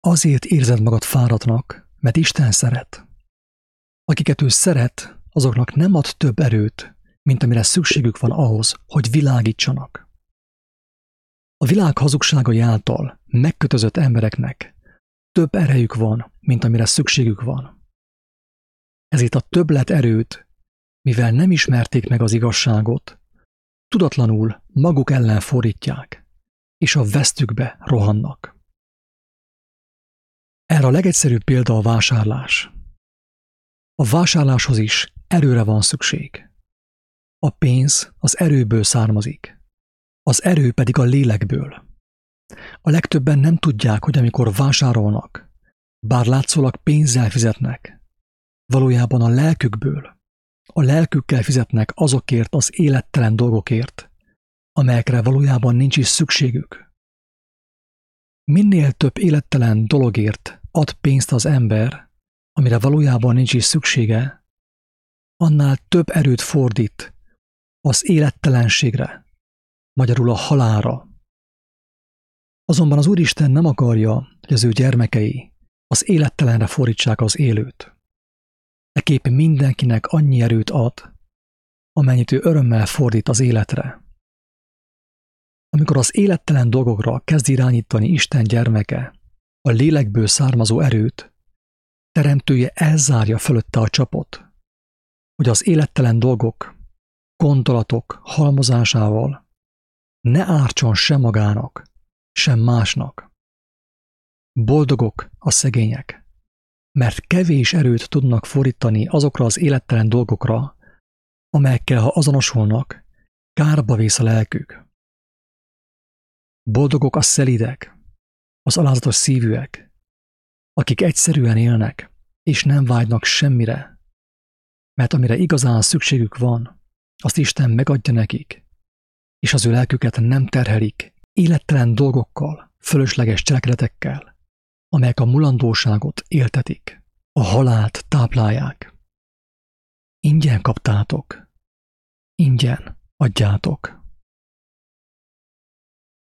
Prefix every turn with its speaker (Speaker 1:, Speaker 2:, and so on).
Speaker 1: Azért érzed magad fáradtnak, mert Isten szeret. Akiket ő szeret, azoknak nem ad több erőt, mint amire szükségük van ahhoz, hogy világítsanak. A világ hazugságai által megkötözött embereknek több erejük van, mint amire szükségük van. Ezért a többlet erőt, mivel nem ismerték meg az igazságot, tudatlanul maguk ellen fordítják, és a vesztükbe rohannak. Erre a legegyszerűbb példa a vásárlás. A vásárláshoz is erőre van szükség. A pénz az erőből származik, az erő pedig a lélekből. A legtöbben nem tudják, hogy amikor vásárolnak, bár látszólag pénzzel fizetnek, valójában a lelkükből, a lelkükkel fizetnek azokért az élettelen dolgokért, amelyekre valójában nincs is szükségük. Minél több élettelen dologért ad pénzt az ember, amire valójában nincs is szüksége, annál több erőt fordít az élettelenségre, magyarul a halálra. Azonban az Úristen nem akarja, hogy az ő gyermekei az élettelenre fordítsák az élőt. Ekképp mindenkinek annyi erőt ad, amennyit ő örömmel fordít az életre. Amikor az élettelen dolgokra kezd irányítani Isten gyermeke a lélekből származó erőt, teremtője elzárja fölötte a csapot, hogy az élettelen dolgok, gondolatok halmozásával ne ártson sem magának, sem másnak. Boldogok a szegények, mert kevés erőt tudnak fordítani azokra az élettelen dolgokra, amelyekkel, ha azonosulnak, kárba vész a lelkük. Boldogok a szelídek, az alázatos szívűek, akik egyszerűen élnek, és nem vágynak semmire, mert amire igazán szükségük van, azt Isten megadja nekik, és az ő lelküket nem terhelik élettelen dolgokkal, fölösleges cselekedetekkel, amelyek a mulandóságot éltetik, a halált táplálják. Ingyen kaptátok, ingyen adjátok.